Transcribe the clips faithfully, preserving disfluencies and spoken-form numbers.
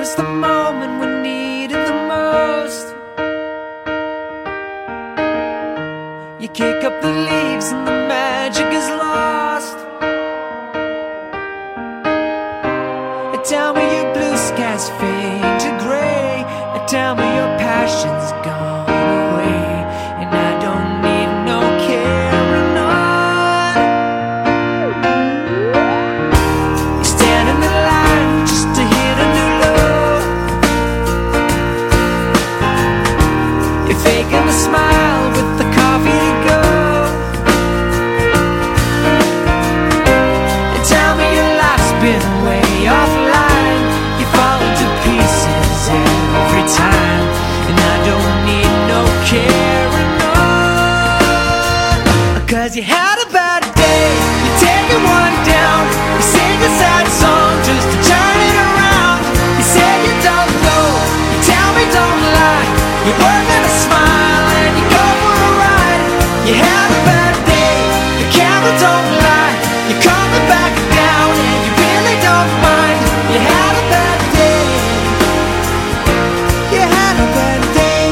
was the moment we needed the most. You kick up the leaves and the magic is lost. And tell me your blue skies fade to gray, and tell me your passion's gone away, and I don't need no carrying on. You stand in the line just to hit a new low. You're faking a smile with the coffee to go. And tell me your life's been way offline. You fall into pieces every time, and I don't need no carrying on. Cause you had a bad day, you take it one down. You sing a sad song just to turn it around. You say you don't know, you tell me don't lie. You work at a smile and you go for a ride. You had a bad day, the camera don't lie. You're coming back down and you really don't mind. You had a bad day, you had a bad day.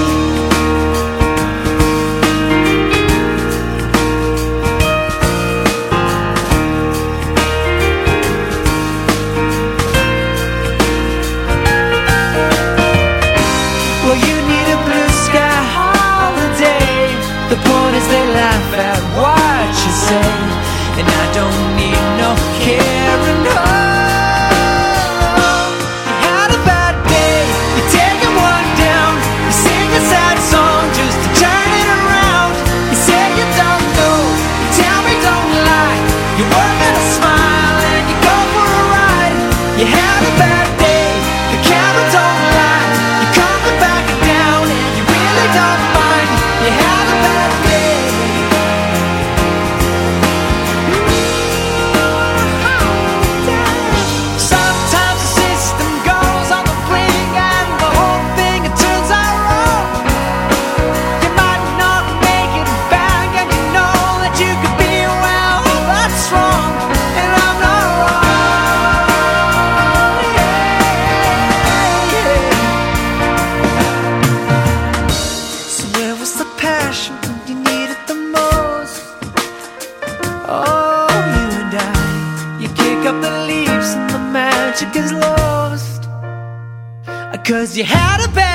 Well, you need a blue sky holiday. The point is they laugh at what you say, and I don't need no carrying on. You had a bad day, you're taking one down. You sing a sad song just to turn it around. You say you don't know, you tell me don't lie. You work at a smile and you go for a ride. You had a bad day, the camera don't lie. You're coming back down and you really don't mind. You had a bad day. Sometimes the system goes on the blink and the whole thing it turns out wrong. You might not make it back and you know that you could be well, that's wrong, and I'm not wrong. Yeah, yeah. So where was the passion when you needed the most? Oh, you and I, you kick up the leaves and the magic is lost. Cause you had a bad